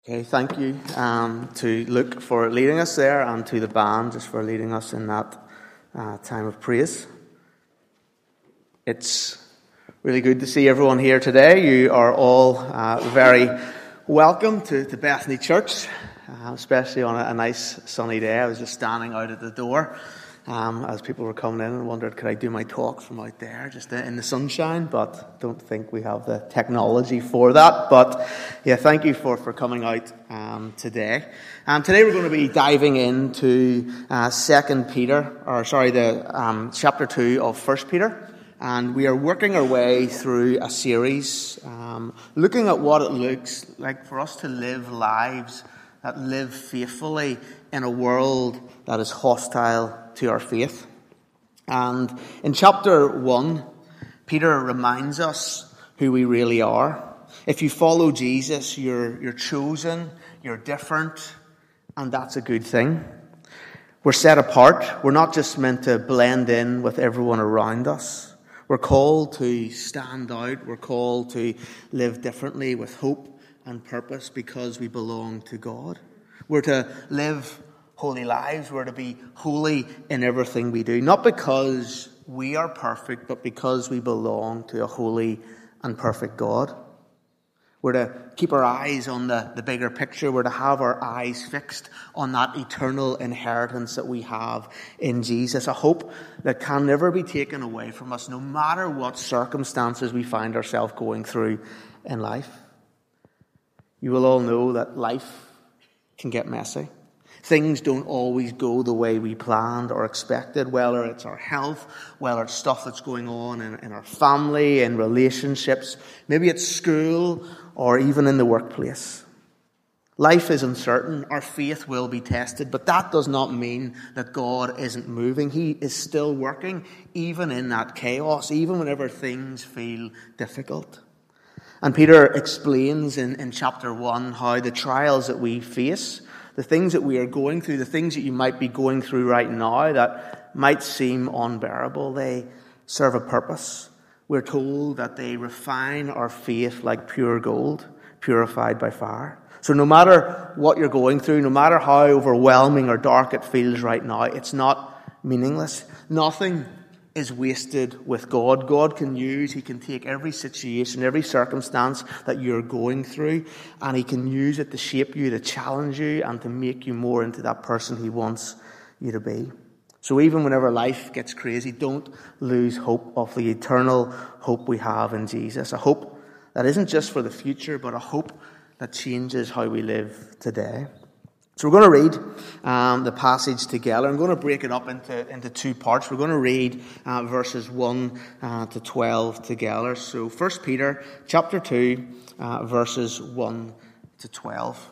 Okay, thank you to Luke for leading us there, and to the band just for leading us in that time of praise. It's really good to see everyone here today. You are all very welcome to Bethany Church, especially on a nice sunny day. I was just standing out at the door as people were coming in and wondered, could I do my talk from out there just in the sunshine? But don't think we have the technology for that. But yeah, thank you for coming out today. Today we're going to be diving into chapter 2 of 1 Peter. And we are working our way through a series looking at what it looks like for us to live lives that live faithfully in a world that is hostile to our faith. And in chapter 1, Peter reminds us who we really are. If you follow Jesus, you're chosen, you're different, and that's a good thing. We're set apart. We're not just meant to blend in with everyone around us. We're called to stand out. We're called to live differently with hope and purpose because we belong to God. We're to live holy lives. We're to be holy in everything we do. Not because we are perfect, but because we belong to a holy and perfect God. We're to keep our eyes on the bigger picture. We're to have our eyes fixed on that eternal inheritance that we have in Jesus. A hope that can never be taken away from us, no matter what circumstances we find ourselves going through in life. You will all know that life can get messy. Things don't always go the way we planned or expected, whether it's our health, whether it's stuff that's going on in our family, in relationships, maybe it's school or even in the workplace. Life is uncertain. Our faith will be tested, but that does not mean that God isn't moving. He is still working, even in that chaos, even whenever things feel difficult. And Peter explains in chapter 1 how the trials that we face, the things that we are going through, the things that you might be going through right now that might seem unbearable, they serve a purpose. We're told that they refine our faith like pure gold, purified by fire. So no matter what you're going through, no matter how overwhelming or dark it feels right now, it's not meaningless. Nothing is wasted with God. God He can take every situation, every circumstance that you're going through, and He can use it to shape you, to challenge you, and to make you more into that person He wants you to be. So even whenever life gets crazy, don't lose hope of the eternal hope we have in Jesus. A hope that isn't just for the future, but a hope that changes how we live today. So we're going to read the passage together. I'm going to break it up into two parts. We're going to read verses 1 to 12 together. So 1 Peter chapter 2, verses 1 to 12.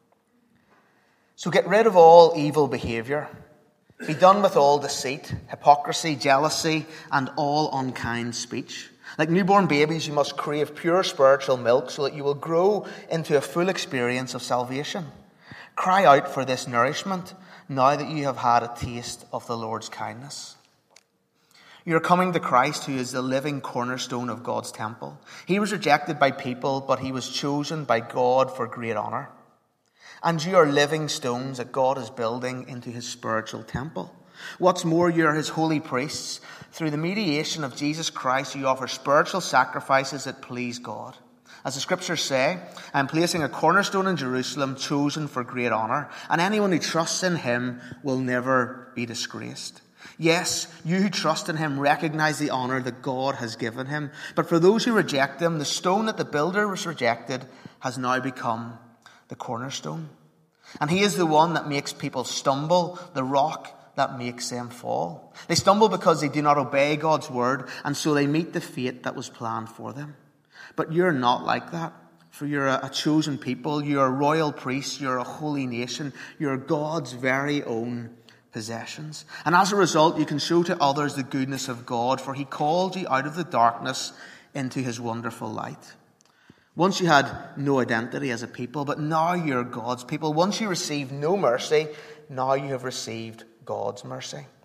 So get rid of all evil behavior. Be done with all deceit, hypocrisy, jealousy, and all unkind speech. Like newborn babies, you must crave pure spiritual milk so that you will grow into a full experience of salvation. Cry out for this nourishment now that you have had a taste of the Lord's kindness. You are coming to Christ, who is the living cornerstone of God's temple. He was rejected by people, but he was chosen by God for great honor. And you are living stones that God is building into his spiritual temple. What's more, you are his holy priests. Through the mediation of Jesus Christ, you offer spiritual sacrifices that please God. As the scriptures say, I am placing a cornerstone in Jerusalem, chosen for great honor, and anyone who trusts in him will never be disgraced. Yes, you who trust in him recognize the honor that God has given him. But for those who reject him, the stone that the builder was rejected has now become the cornerstone. And he is the one that makes people stumble, the rock that makes them fall. They stumble because they do not obey God's word, and so they meet the fate that was planned for them. But you're not like that, for you're a chosen people, you're a royal priest, you're a holy nation, you're God's very own possessions. And as a result, you can show to others the goodness of God, for he called you out of the darkness into his wonderful light. Once you had no identity as a people, but now you're God's people. Once you received no mercy, now you have received God's mercy.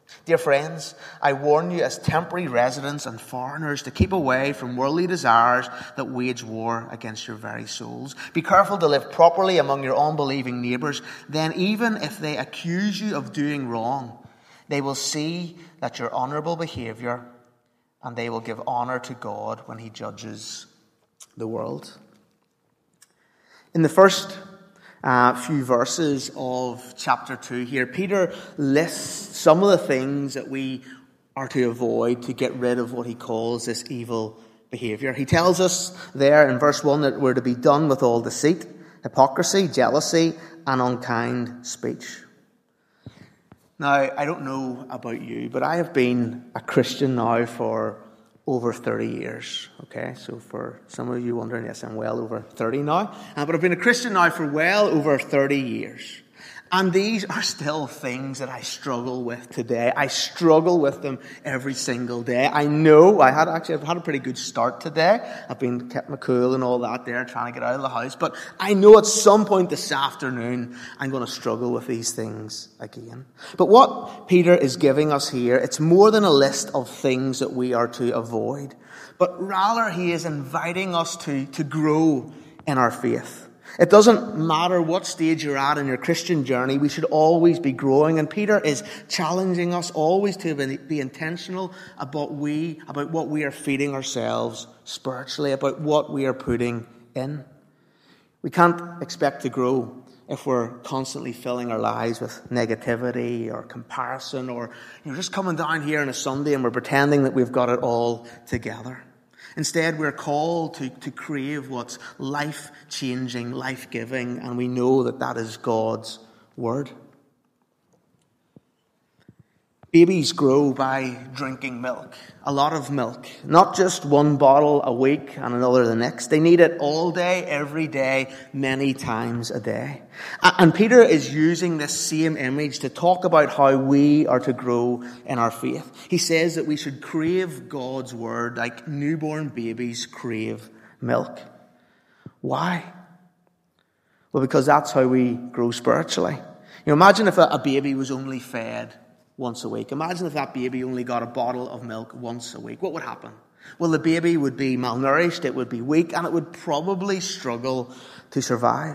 Dear friends, I warn you as temporary residents and foreigners to keep away from worldly desires that wage war against your very souls. Be careful to live properly among your unbelieving neighbours. Then even if they accuse you of doing wrong, they will see that your honourable behaviour, and they will give honour to God when he judges the world. In the first few verses of chapter 2 here, Peter lists some of the things that we are to avoid to get rid of what he calls this evil behaviour. He tells us there in verse 1 that we're to be done with all deceit, hypocrisy, jealousy, and unkind speech. Now, I don't know about you, but I have been a Christian now for over 30 years. Okay, so for some of you wondering, yes, I'm well over 30 now. But I've been a Christian now for well over 30 years. And these are still things that I struggle with today. I struggle with them every single day. I know I've had a pretty good start today. I've been kept my cool and all that there, trying to get out of the house. But I know at some point this afternoon, I'm going to struggle with these things again. But what Peter is giving us here, it's more than a list of things that we are to avoid. But rather, he is inviting us to grow in our faith. It doesn't matter what stage you're at in your Christian journey, we should always be growing. And Peter is challenging us always to be intentional about what we are feeding ourselves spiritually, about what we are putting in. We can't expect to grow if we're constantly filling our lives with negativity or comparison, or just coming down here on a Sunday and we're pretending that we've got it all together. Instead, we're called to crave what's life-changing, life-giving, and we know that that is God's Word. Babies grow by drinking milk, a lot of milk, not just one bottle a week and another the next. They need it all day, every day, many times a day. And Peter is using this same image to talk about how we are to grow in our faith. He says that we should crave God's Word like newborn babies crave milk. Why? Well, because that's how we grow spiritually. Imagine if a baby was only fed once a week. Imagine if that baby only got a bottle of milk once a week. What would happen? Well, the baby would be malnourished, it would be weak, and it would probably struggle to survive.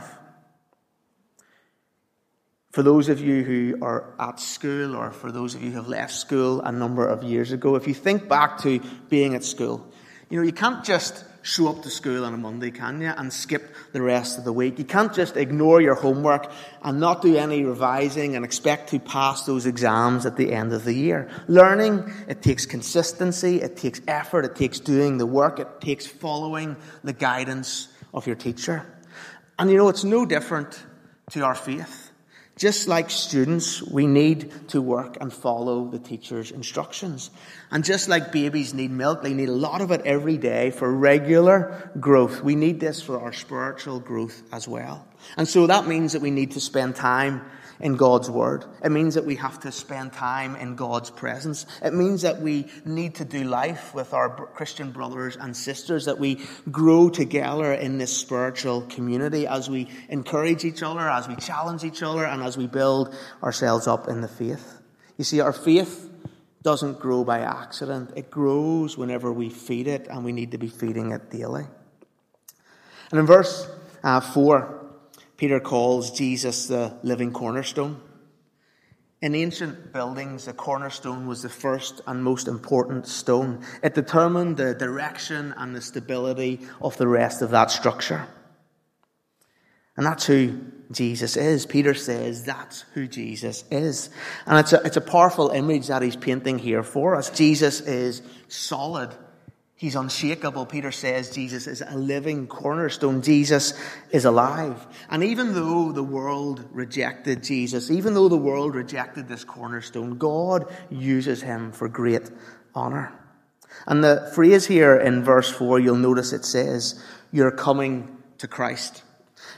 For those of you who are at school, or for those of you who have left school a number of years ago, if you think back to being at school, you can't just show up to school on a Monday, can you, and skip the rest of the week. You can't just ignore your homework and not do any revising and expect to pass those exams at the end of the year. Learning, it takes consistency, it takes effort, it takes doing the work, it takes following the guidance of your teacher. And it's no different to our faith. Just like students, we need to work and follow the teacher's instructions. And just like babies need milk, they need a lot of it every day for regular growth. We need this for our spiritual growth as well. And so that means that we need to spend time in God's Word. It means that we have to spend time in God's presence. It means that we need to do life with our Christian brothers and sisters, that we grow together in this spiritual community as we encourage each other, as we challenge each other, and as we build ourselves up in the faith. You see, our faith doesn't grow by accident. It grows whenever we feed it, and we need to be feeding it daily. And in verse 4, Peter calls Jesus the living cornerstone. In ancient buildings, the cornerstone was the first and most important stone. It determined the direction and the stability of the rest of that structure. And that's who Jesus is. Peter says that's who Jesus is. And it's a powerful image that he's painting here for us. Jesus is solid. He's unshakable. Peter says Jesus is a living cornerstone. Jesus is alive. And even though the world rejected Jesus, even though the world rejected this cornerstone, God uses him for great honor. And the phrase here in verse 4, you'll notice it says, "You're coming to Christ."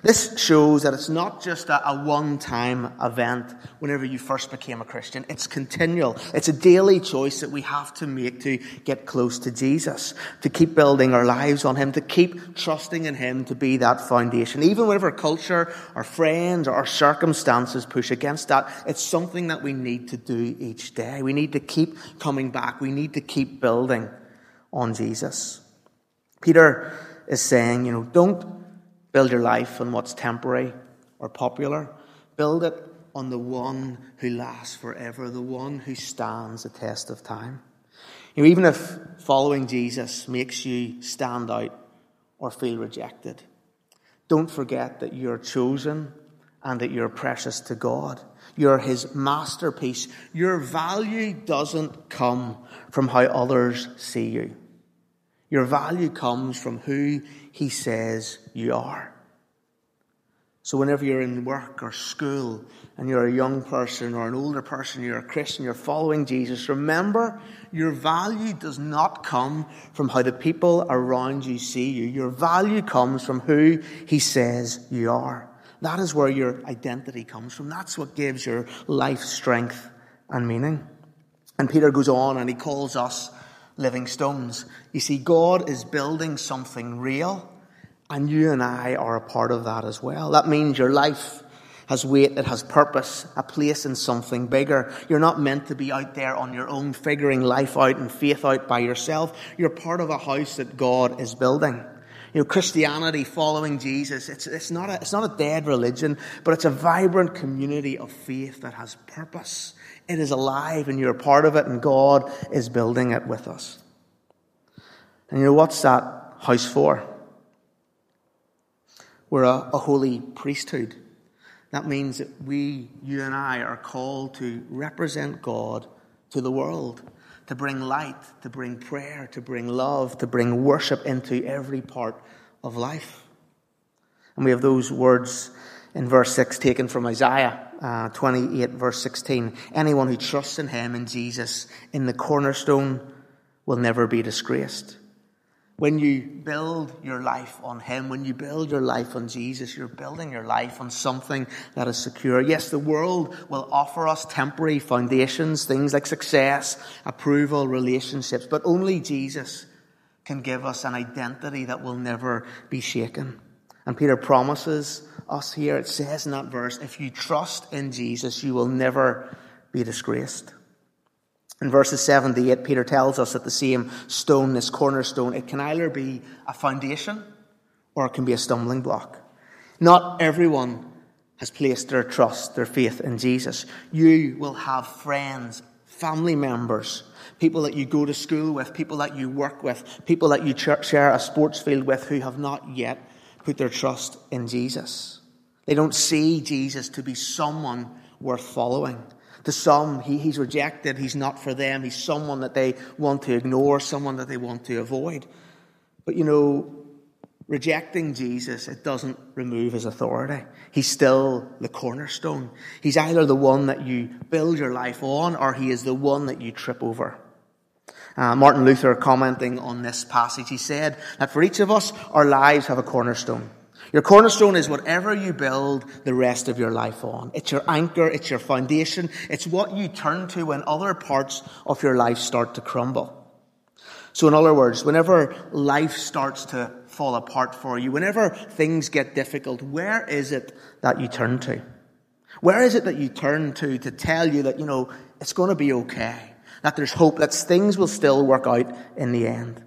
This shows that it's not just a one-time event whenever you first became a Christian. It's continual. It's a daily choice that we have to make to get close to Jesus, to keep building our lives on him, to keep trusting in him to be that foundation. Even whenever culture, our friends, or our circumstances push against that, it's something that we need to do each day. We need to keep coming back. We need to keep building on Jesus. Peter is saying, don't build your life on what's temporary or popular. Build it on the one who lasts forever, the one who stands the test of time. Even if following Jesus makes you stand out or feel rejected, don't forget that you're chosen and that you're precious to God. You're his masterpiece. Your value doesn't come from how others see you. Your value comes from who he says you are. So whenever you're in work or school and you're a young person or an older person, you're a Christian, you're following Jesus, remember your value does not come from how the people around you see you. Your value comes from who he says you are. That is where your identity comes from. That's what gives your life strength and meaning. And Peter goes on and he calls us living stones. You see, God is building something real, and you and I are a part of that as well. That means your life has weight, it has purpose, a place in something bigger. You're not meant to be out there on your own, figuring life out and faith out by yourself. You're part of a house that God is building. Christianity, following Jesus, it's not a dead religion, but it's a vibrant community of faith that has purpose. It is alive and you're a part of it, and God is building it with us. And what's that house for? We're a holy priesthood. That means that you and I, are called to represent God to the world, to bring light, to bring prayer, to bring love, to bring worship into every part of life. And we have those words in verse 6 taken from Isaiah 28, verse 16. Anyone who trusts in him, in Jesus, in the cornerstone, will never be disgraced. When you build your life on him, when you build your life on Jesus, you're building your life on something that is secure. Yes, the world will offer us temporary foundations, things like success, approval, relationships, but only Jesus can give us an identity that will never be shaken. And Peter promises us here, it says in that verse, if you trust in Jesus, you will never be disgraced. In verses 7 to 8, Peter tells us that the same stone, this cornerstone, it can either be a foundation or it can be a stumbling block. Not everyone has placed their trust, their faith in Jesus. You will have friends, family members, people that you go to school with, people that you work with, people that you share a sports field with who have not yet put their trust in Jesus. They don't see Jesus to be someone worth following. To some, he's rejected, he's not for them, he's someone that they want to ignore, someone that they want to avoid. But rejecting Jesus, it doesn't remove his authority. He's still the cornerstone. He's either the one that you build your life on, or he is the one that you trip over. Martin Luther, commenting on this passage, he said that for each of us, our lives have a cornerstone. Your cornerstone is whatever you build the rest of your life on. It's your anchor, it's your foundation, it's what you turn to when other parts of your life start to crumble. So in other words, whenever life starts to fall apart for you, whenever things get difficult, where is it that you turn to? Where is it that you turn to tell you that, it's going to be okay, that there's hope, that things will still work out in the end?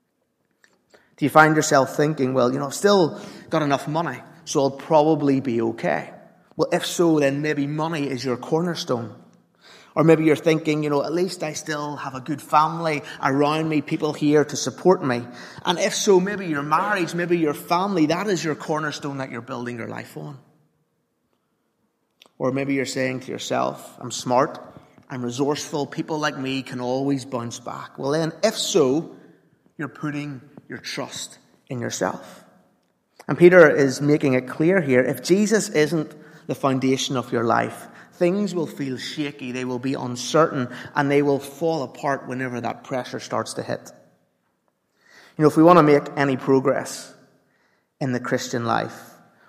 Do you find yourself thinking, I've still got enough money, so I'll probably be okay? Well, if so, then maybe money is your cornerstone. Or maybe you're thinking, at least I still have a good family around me, people here to support me. And if so, maybe your marriage, maybe your family, that is your cornerstone that you're building your life on. Or maybe you're saying to yourself, I'm smart, I'm resourceful, people like me can always bounce back. Well then, if so, you're putting your trust in yourself. And Peter is making it clear here, if Jesus isn't the foundation of your life, things will feel shaky, they will be uncertain, and they will fall apart whenever that pressure starts to hit. If we want to make any progress in the Christian life,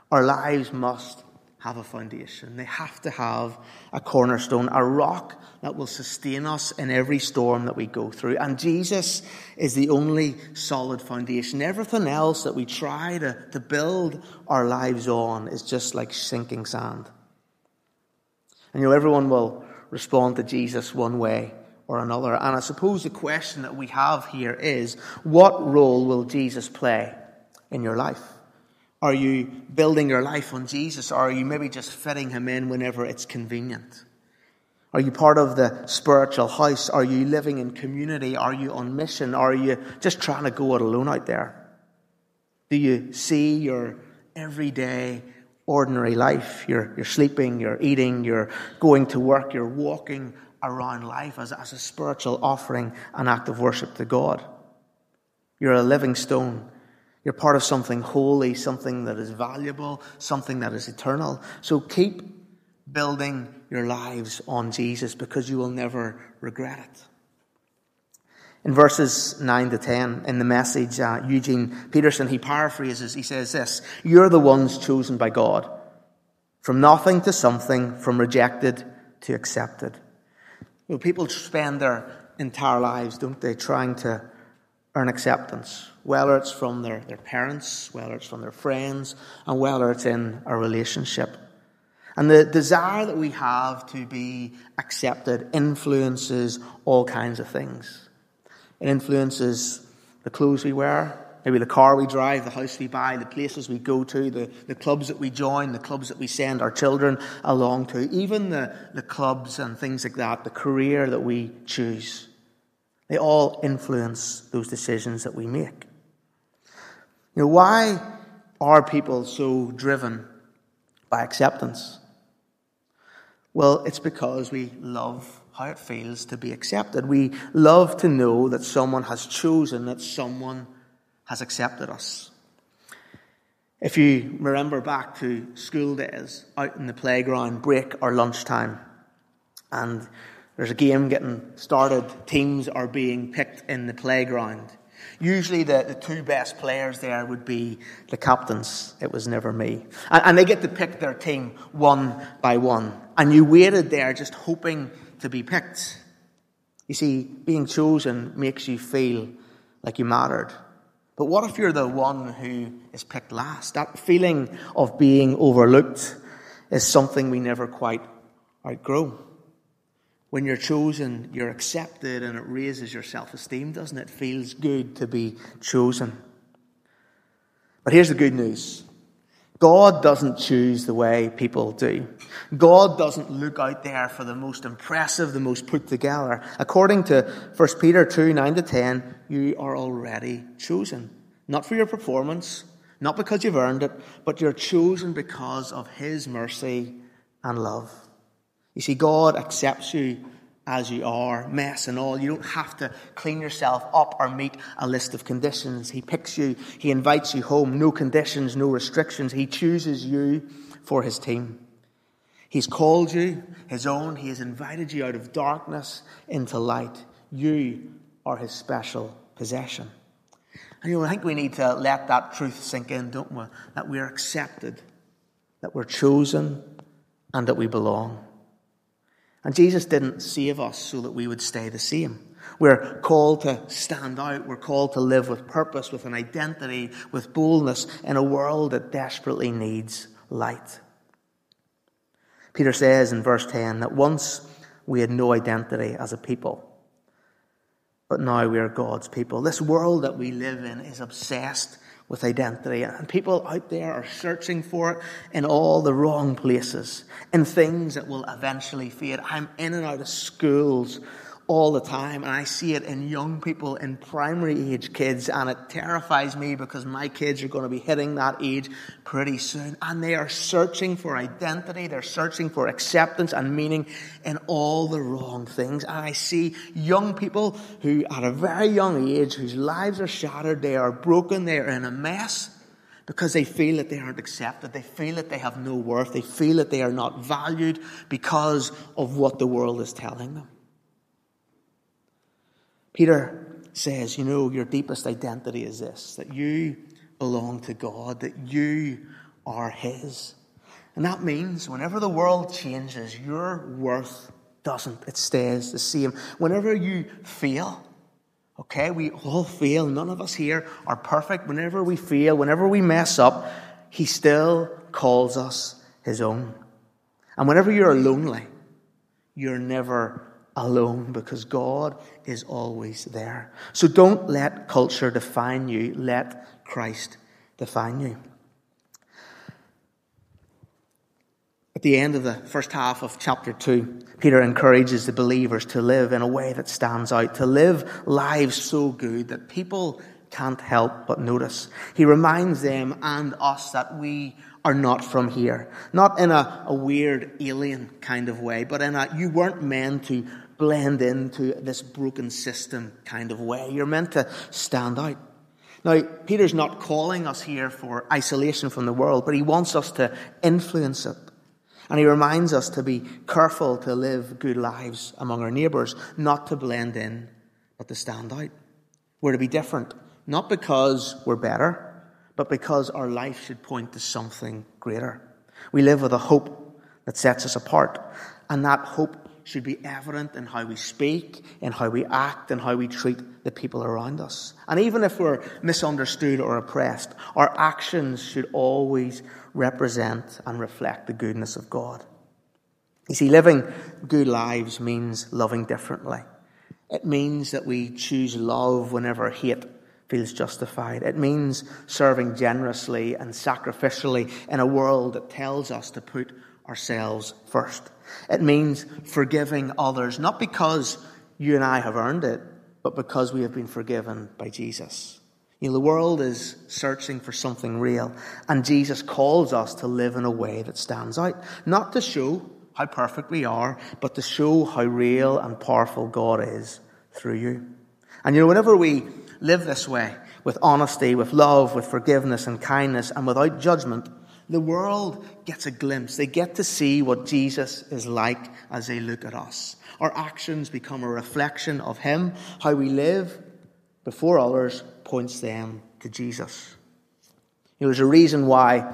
Our lives must have a foundation. They have to have a cornerstone, a rock that will sustain us in every storm that we go through. And Jesus is the only solid foundation. Everything else that we try to build our lives on is just like sinking sand. And everyone will respond to Jesus one way or another. And I suppose the question that we have here is, what role will Jesus play in your life? Are you building your life on Jesus, or are you maybe just fitting him in whenever it's convenient? Are you part of the spiritual house? Are you living in community? Are you on mission? Or are you just trying to go it alone out there? Do you see your everyday, ordinary life? You're sleeping, you're eating, you're going to work, you're walking around life as a spiritual offering, an act of worship to God. You're a living stone. You're part of something holy, something that is valuable, something that is eternal. So keep building your lives on Jesus, because you will never regret it. In verses 9 to 10, in the Message, Eugene Peterson, he paraphrases, he says this: "You're the ones chosen by God. From nothing to something, from rejected to accepted." People spend their entire lives, don't they, trying to earn acceptance, whether it's from their parents, whether it's from their friends, and whether it's in a relationship. And the desire that we have to be accepted influences all kinds of things. It influences the clothes we wear, maybe the car we drive, the house we buy, the places we go to, the clubs that we join, the clubs that we send our children along to, even the clubs and things like that, the career that we choose. They all influence those decisions that we make. Why are people so driven by acceptance? Well, it's because we love how it feels to be accepted. We love to know that someone has chosen, that someone has accepted us. If you remember back to school days, out in the playground, break or lunchtime, and there's a game getting started, teams are being picked in the playground. Usually the two best players there would be the captains. It was never me. And they get to pick their team one by one. And you waited there just hoping to be picked. You see, being chosen makes you feel like you mattered. But what if you're the one who is picked last? That feeling of being overlooked is something we never quite outgrow. When you're chosen, you're accepted, and it raises your self-esteem, doesn't it? It feels good to be chosen. But here's the good news. God doesn't choose the way people do. God doesn't look out there for the most impressive, the most put together. According to 1 Peter 2, 9 to 10, you are already chosen. Not for your performance, not because you've earned it, but you're chosen because of his mercy and love. You see, God accepts you as you are, mess and all. You don't have to clean yourself up or meet a list of conditions. He picks you. He invites you home. No conditions, no restrictions. He chooses you for his team. He's called you his own. He has invited you out of darkness into light. You are his special possession. And I think we need to let that truth sink in, don't we? That we're accepted, that we're chosen, and that we belong. And Jesus didn't save us so that we would stay the same. We're called to stand out. We're called to live with purpose, with an identity, with boldness in a world that desperately needs light. Peter says in verse 10 that once we had no identity as a people, but now we are God's people. This world that we live in is obsessed with identity. And people out there are searching for it in all the wrong places, in things that will eventually fade. I'm in and out of schools all the time, and I see it in young people, in primary age kids, and it terrifies me because my kids are going to be hitting that age pretty soon, and they are searching for identity, they're searching for acceptance and meaning in all the wrong things. And I see young people who at a very young age, whose lives are shattered, they are broken, they are in a mess because they feel that they aren't accepted, they feel that they have no worth, they feel that they are not valued because of what the world is telling them. Peter says, your deepest identity is this, that you belong to God, that you are his. And that means whenever the world changes, your worth doesn't. It stays the same. Whenever you fail, okay, we all fail. None of us here are perfect. Whenever we fail, whenever we mess up, he still calls us his own. And whenever you're lonely, you're never alone because God is always there. So don't let culture define you. Let Christ define you. At the end of the first half of chapter 2, Peter encourages the believers to live in a way that stands out, to live lives so good that people can't help but notice. He reminds them and us that we are not from here. Not in a weird alien kind of way, but in you weren't meant to blend into this broken system kind of way. You're meant to stand out. Now, Peter's not calling us here for isolation from the world, but he wants us to influence it. And he reminds us to be careful to live good lives among our neighbours, not to blend in, but to stand out. We're to be different, not because we're better, but because our life should point to something greater. We live with a hope that sets us apart, and that hope should be evident in how we speak, in how we act, and how we treat the people around us. And even if we're misunderstood or oppressed, our actions should always represent and reflect the goodness of God. You see, living good lives means loving differently. It means that we choose love whenever hate feels justified. It means serving generously and sacrificially in a world that tells us to put ourselves first. It means forgiving others, not because you and I have earned it, but because we have been forgiven by Jesus. You know, the world is searching for something real, and Jesus calls us to live in a way that stands out, not to show how perfect we are, but to show how real and powerful God is through you. And you know, whenever we live this way, with honesty, with love, with forgiveness and kindness, and without judgment, the world gets a glimpse. They get to see what Jesus is like as they look at us. Our actions become a reflection of him. How we live before others points them to Jesus. You know, there's a reason why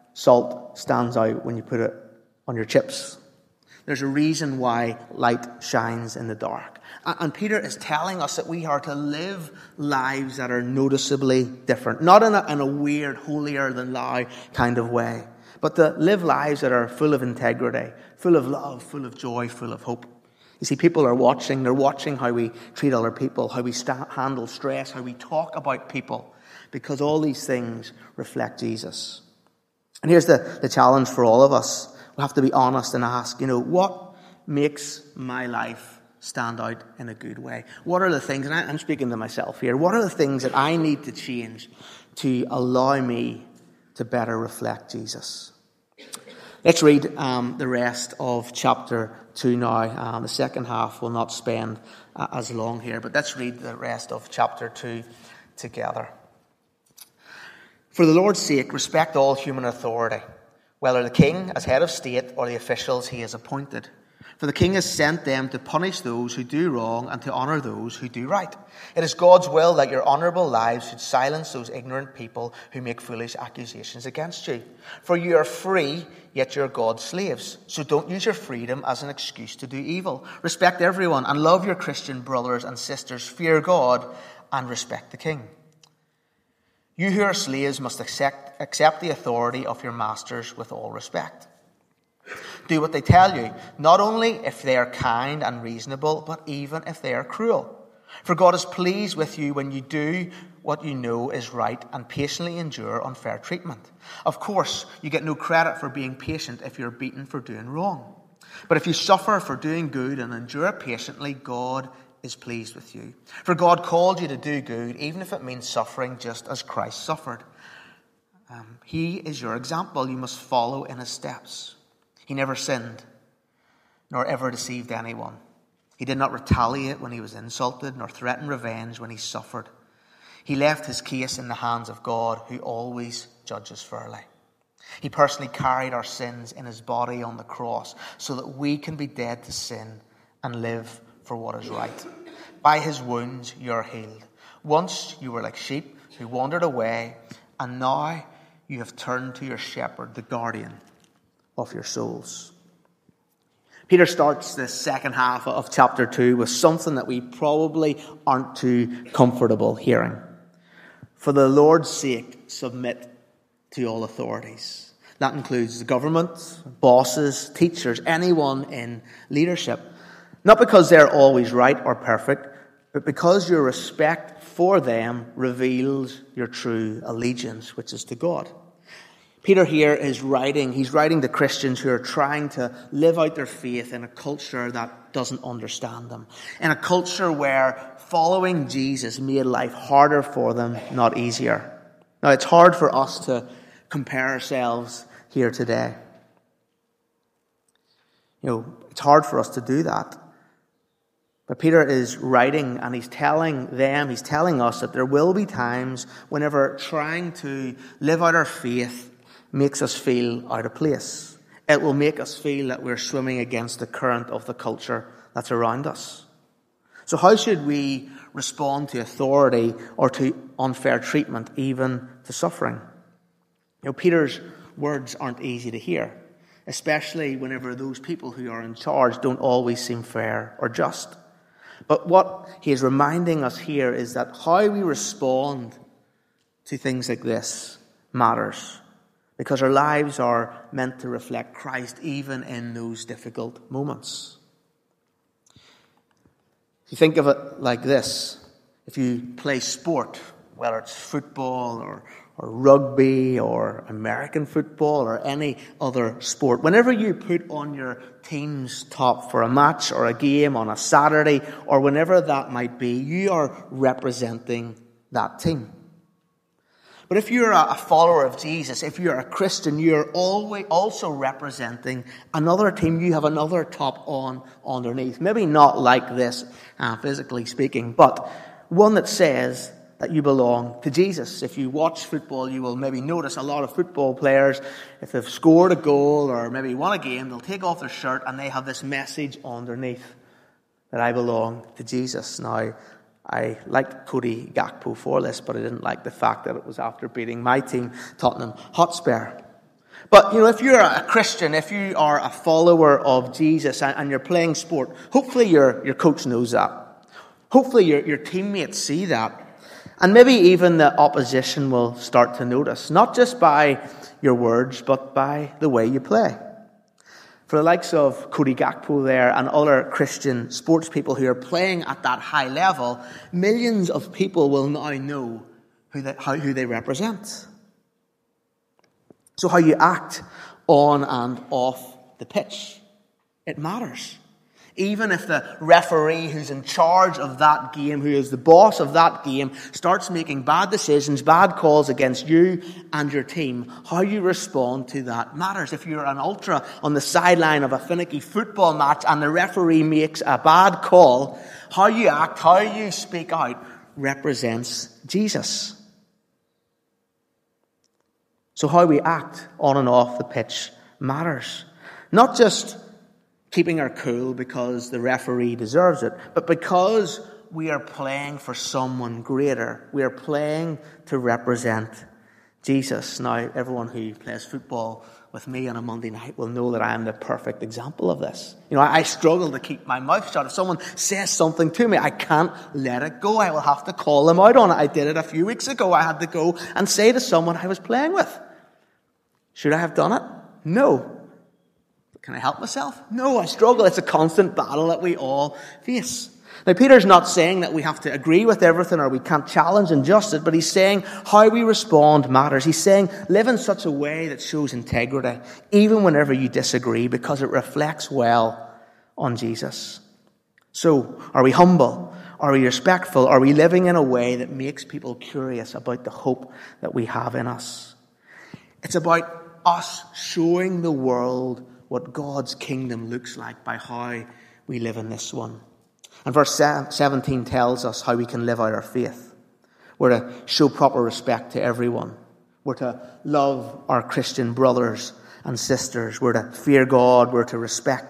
salt stands out when you put it on your chips. There's a reason why light shines in the dark. And Peter is telling us that we are to live lives that are noticeably different. Not in a weird, holier-than-thou kind of way, but to live lives that are full of integrity, full of love, full of joy, full of hope. You see, people are watching. They're watching how we treat other people, how we handle stress, how we talk about people, because all these things reflect Jesus. And here's the challenge for all of us. We have to be honest and ask, you know, what makes my life stand out in a good way? What are the things, and I'm speaking to myself here, what are the things that I need to change to allow me to better reflect Jesus? Let's read the rest of chapter 2 now. The second half will not spend as long here, but let's read the rest of chapter 2 together. For the Lord's sake, respect all human authority, whether the king as head of state or the officials he has appointed. For the king has sent them to punish those who do wrong and to honour those who do right. It is God's will that your honourable lives should silence those ignorant people who make foolish accusations against you. For you are free, yet you're God's slaves. So don't use your freedom as an excuse to do evil. Respect everyone and love your Christian brothers and sisters. Fear God and respect the king. You who are slaves must accept the authority of your masters with all respect. Do what they tell you, not only if they are kind and reasonable, but even if they are cruel. For God is pleased with you when you do what you know is right and patiently endure unfair treatment. Of course, you get no credit for being patient if you're beaten for doing wrong. But if you suffer for doing good and endure patiently, God is pleased with you. For God called you to do good, even if it means suffering just as Christ suffered. He is your example. You must follow in his steps. He never sinned, nor ever deceived anyone. He did not retaliate when he was insulted, nor threaten revenge when he suffered. He left his case in the hands of God, who always judges fairly. He personally carried our sins in his body on the cross, so that we can be dead to sin and live for what is right. By his wounds you are healed. Once you were like sheep who wandered away, and now you have turned to your shepherd, the guardian of your souls. Peter starts the second half of chapter 2 with something that we probably aren't too comfortable hearing. For the Lord's sake, submit to all authorities. That includes the government, bosses, teachers, anyone in leadership. Not because they're always right or perfect, but because your respect for them reveals your true allegiance, which is to God. Peter here is he's writing to Christians who are trying to live out their faith in a culture that doesn't understand them. In a culture where following Jesus made life harder for them, not easier. Now, it's hard for us to compare ourselves here today. It's hard for us to do that. But Peter is writing and he's telling us that there will be times whenever trying to live out our faith makes us feel out of place. It will make us feel that we're swimming against the current of the culture that's around us. So how should we respond to authority or to unfair treatment, even to suffering? Peter's words aren't easy to hear, especially whenever those people who are in charge don't always seem fair or just. But what he is reminding us here is that how we respond to things like this matters, because our lives are meant to reflect Christ even in those difficult moments. If you think of it like this, if you play sport, whether it's football or rugby or American football or any other sport, whenever you put on your team's top for a match or a game on a Saturday or whenever that might be, you are representing that team. But if you're a follower of Jesus, if you're a Christian, you're always also representing another team. You have another top on underneath. Maybe not like this, physically speaking, but one that says that you belong to Jesus. If you watch football, you will maybe notice a lot of football players, if they've scored a goal or maybe won a game, they'll take off their shirt and they have this message underneath that I belong to Jesus. Now, I liked Cody Gakpo for this, but I didn't like the fact that it was after beating my team, Tottenham Hotspur. But, if you're a Christian, if you are a follower of Jesus and you're playing sport, hopefully your coach knows that. Hopefully your teammates see that. And maybe even the opposition will start to notice, not just by your words, but by the way you play. For the likes of Cody Gakpo there and other Christian sports people who are playing at that high level, millions of people will now know who they represent. So how you act on and off the pitch, it matters. Even if the referee who's in charge of that game, who is the boss of that game, starts making bad decisions, bad calls against you and your team, how you respond to that matters. If you're an ultra on the sideline of a finicky football match and the referee makes a bad call, how you act, how you speak out represents Jesus. So how we act on and off the pitch matters. Not just keeping our cool because the referee deserves it, but because we are playing for someone greater. We are playing to represent Jesus. Now, everyone who plays football with me on a Monday night will know that I am the perfect example of this. I struggle to keep my mouth shut. If someone says something to me, I can't let it go. I will have to call them out on it. I did it a few weeks ago. I had to go and say to someone I was playing with. Should I have done it? No. Can I help myself? No, I struggle. It's a constant battle that we all face. Now, Peter's not saying that we have to agree with everything or we can't challenge injustice, but he's saying how we respond matters. He's saying live in such a way that shows integrity, even whenever you disagree, because it reflects well on Jesus. So, are we humble? Are we respectful? Are we living in a way that makes people curious about the hope that we have in us? It's about us showing the world what God's kingdom looks like by how we live in this one. And verse 17 tells us how we can live out our faith. We're to show proper respect to everyone. We're to love our Christian brothers and sisters. We're to fear God. We're to respect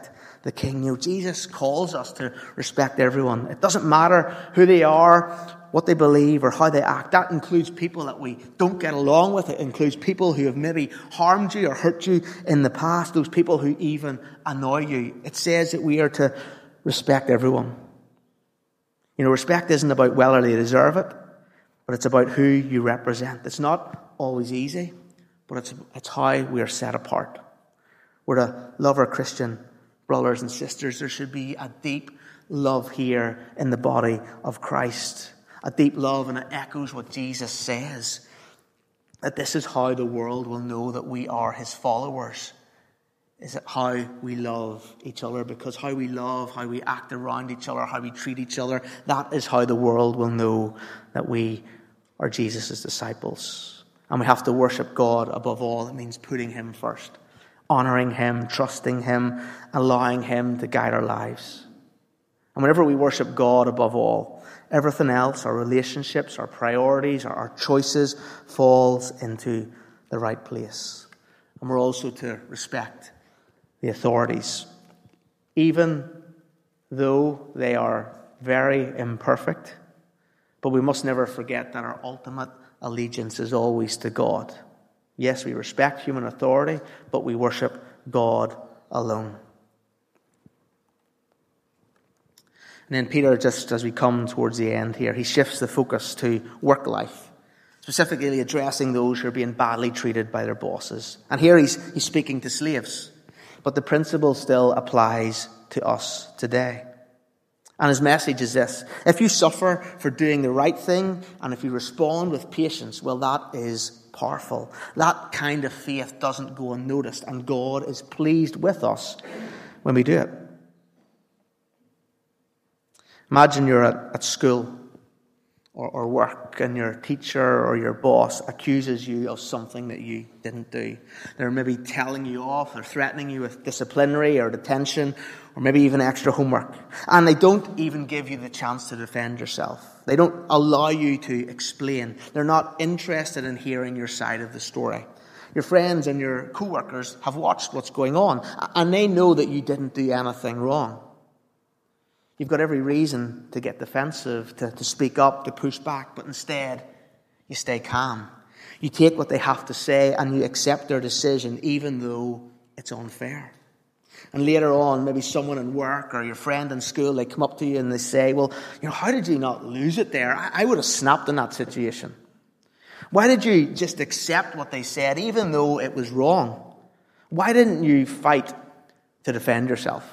the King. Jesus calls us to respect everyone. It doesn't matter who they are, what they believe, or how they act. That includes people that we don't get along with. It includes people who have maybe harmed you or hurt you in the past, those people who even annoy you. It says that we are to respect everyone. Respect isn't about whether they deserve it, but it's about who you represent. It's not always easy, but it's how we are set apart. We're to love our Christian brothers and sisters. There should be a deep love here in the body of Christ. A deep love, and it echoes what Jesus says, that this is how the world will know that we are his followers. Is it how we love each other? Because how we love, how we act around each other, how we treat each other, that is how the world will know that we are Jesus' disciples. And we have to worship God above all. It means putting him first, honouring him, trusting him, allowing him to guide our lives. And whenever we worship God above all, everything else, our relationships, our priorities, our choices, falls into the right place. And we're also to respect the authorities, even though they are very imperfect. But we must never forget that our ultimate allegiance is always to God. Yes, we respect human authority, but we worship God alone. And then Peter, just as we come towards the end here, he shifts the focus to work life, specifically addressing those who are being badly treated by their bosses. And here he's speaking to slaves, but the principle still applies to us today. And his message is this: if you suffer for doing the right thing, and if you respond with patience, well, that is powerful. That kind of faith doesn't go unnoticed, and God is pleased with us when we do it. Imagine you're at school or work, and your teacher or your boss accuses you of something that you didn't do. They're maybe telling you off, they're threatening you with disciplinary or detention, or maybe even extra homework. And they don't even give you the chance to defend yourself. They don't allow you to explain. They're not interested in hearing your side of the story. Your friends and your co-workers have watched what's going on, and they know that you didn't do anything wrong. You've got every reason to get defensive, to speak up, to push back, but instead you stay calm. You take what they have to say and you accept their decision, even though it's unfair. And later on, maybe someone in work or your friend in school, they come up to you and they say, well, how did you not lose it there? I would have snapped in that situation. Why did you just accept what they said, even though it was wrong? Why didn't you fight to defend yourself?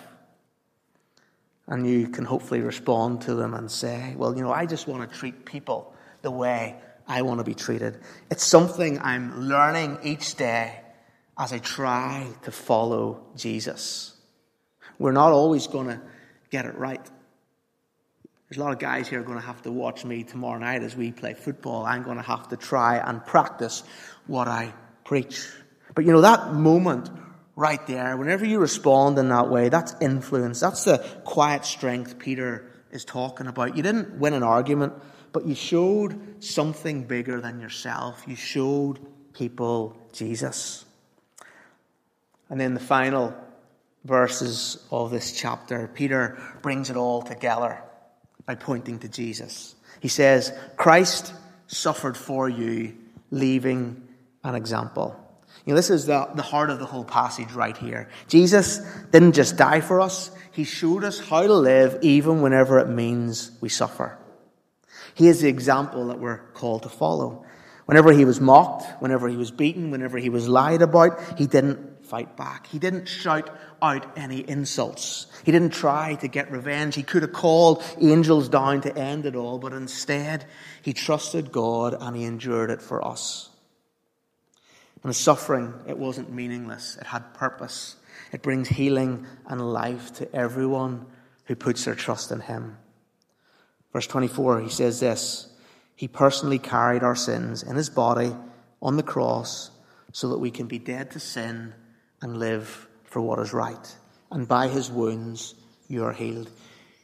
And you can hopefully respond to them and say, well, I just want to treat people the way I want to be treated. It's something I'm learning each day as I try to follow Jesus. We're not always going to get it right. There's a lot of guys here going to have to watch me tomorrow night as we play football. I'm going to have to try and practice what I preach. But that moment right there, whenever you respond in that way, that's influence. That's the quiet strength Peter is talking about. You didn't win an argument, but you showed something bigger than yourself. You showed people Jesus. And then the final verses of this chapter, Peter brings it all together by pointing to Jesus. He says, Christ suffered for you, leaving an example. This is the heart of the whole passage right here. Jesus didn't just die for us. He showed us how to live even whenever it means we suffer. He is the example that we're called to follow. Whenever he was mocked, whenever he was beaten, whenever he was lied about, he didn't fight back. He didn't shout out any insults. He didn't try to get revenge. He could have called angels down to end it all, but instead he trusted God and he endured it for us. And the suffering, it wasn't meaningless. It had purpose. It brings healing and life to everyone who puts their trust in him. Verse 24, he says this: he personally carried our sins in his body on the cross so that we can be dead to sin and live for what is right. And by his wounds you are healed.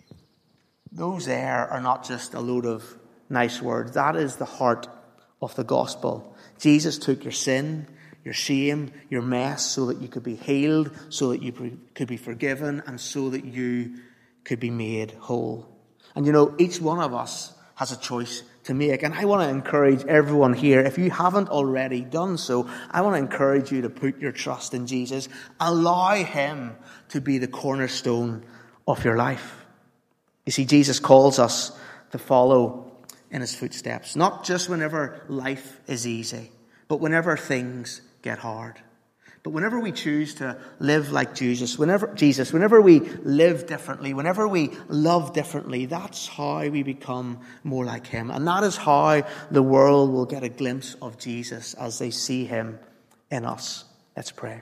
Those there are not just a load of nice words. That is the heart of the gospel. Jesus took your sin, your shame, your mess, so that you could be healed, so that you could be forgiven, and so that you could be made whole. And you know, each one of us has a choice to make. And I want to encourage everyone here, if you haven't already done so, I want to encourage you to put your trust in Jesus. Allow him to be the cornerstone of your life. You see, Jesus calls us to follow in his footsteps, not just whenever life is easy, but whenever things get hard. But whenever we choose to live like Jesus, whenever we live differently, whenever we love differently, that's how we become more like him. And that is how the world will get a glimpse of Jesus as they see him in us. Let's pray.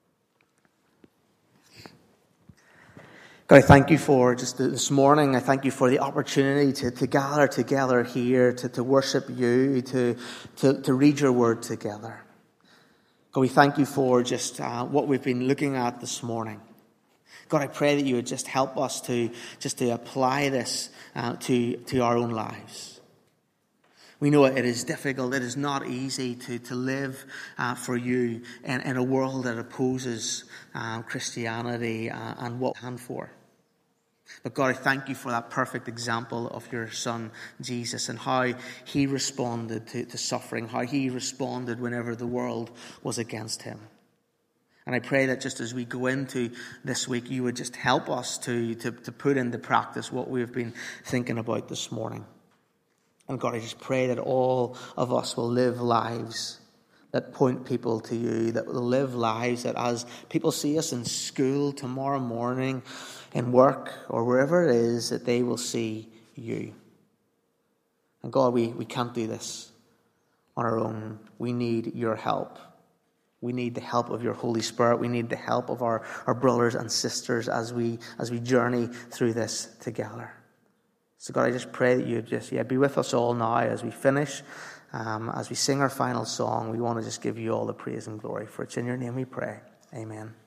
God, I thank you for just this morning. I thank you for the opportunity to gather together here, to worship you, to read your word together. God, we thank you for just what we've been looking at this morning. God, I pray that you would just help us to apply this to our own lives. We know it is difficult. It is not easy to live for you in a world that opposes Christianity and what we stand for. But God, I thank you for that perfect example of your son, Jesus, and how he responded to suffering, how he responded whenever the world was against him. And I pray that just as we go into this week, you would just help us to put into practice what we've been thinking about this morning. And God, I just pray that all of us will live lives that point people to you, that will live lives that as people see us in school tomorrow morning, in work, or wherever it is, that they will see you. And God, we can't do this on our own. We need your help. We need the help of your Holy Spirit. We need the help of our brothers and sisters as we journey through this together. So God, I just pray that you would just be with us all now as we finish. As we sing our final song, we want to just give you all the praise and glory. For it's in your name we pray. Amen.